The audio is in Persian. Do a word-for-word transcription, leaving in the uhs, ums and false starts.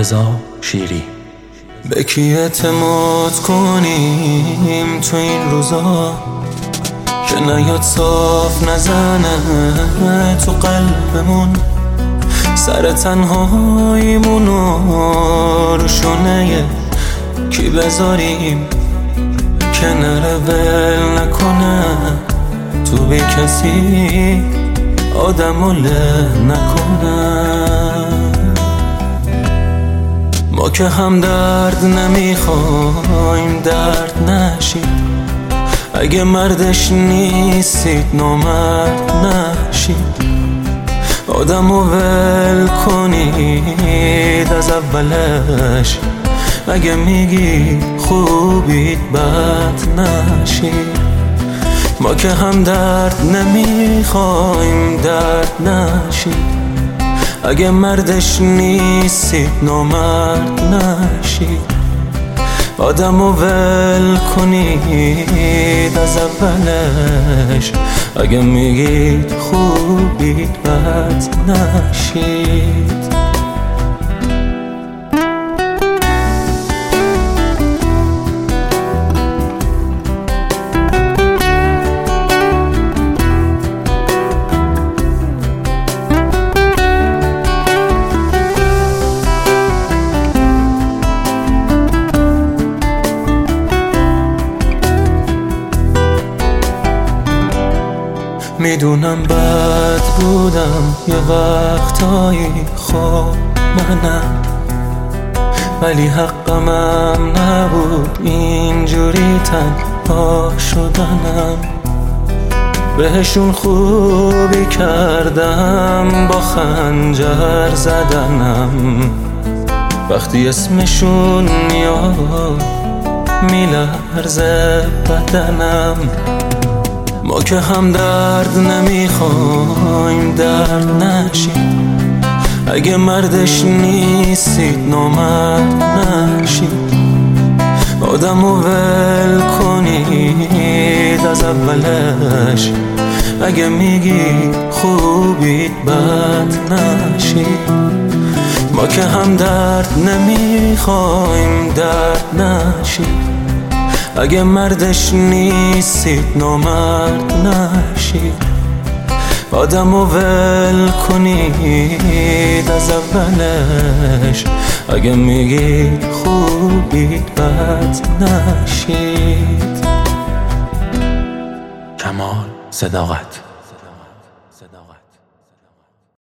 رضا شیری. به کی اعتماد کنیم تو این روزا که نیاد صاف نزنه تو قلبمون؟ سر تنهاییمونو رو شونه کی بذاریم که نره ول نکنه تو بی کسی آدمو له نکنه. ما که هم درد نمیخوایم درد نشید، اگه مردش نیستید نامرد نشید. آدمو ول کنید از اولش، اگه میگی خوبید بد نشید. ما که هم درد نمیخوایم درد نشید، اگه مردش نیستید نامرد نشید. آدمو ول کنید از اولش، اگه میگید خوبید بد نشید. میدونم بد بودم یه وقتایی، خب منم، ولی حقمم نبود اینجوری تنها شدنم. بهشون خوبی کردم با خنجر زدنم، وقتی اسمشون میاد میلرزه بدنم. ما که هم درد نمیخوایم درد نشید، اگه مردش نیستید نامرد نشید. آدمو ول کنید از اولش، اگه میگی خوبید بد نشید. ما که هم درد نمیخوایم درد نشید، اگه مردش نیستید نامرد نشید. آدمو ول کنید از اولش، اگه میگید خوبید بد نشید. کمال صداقت.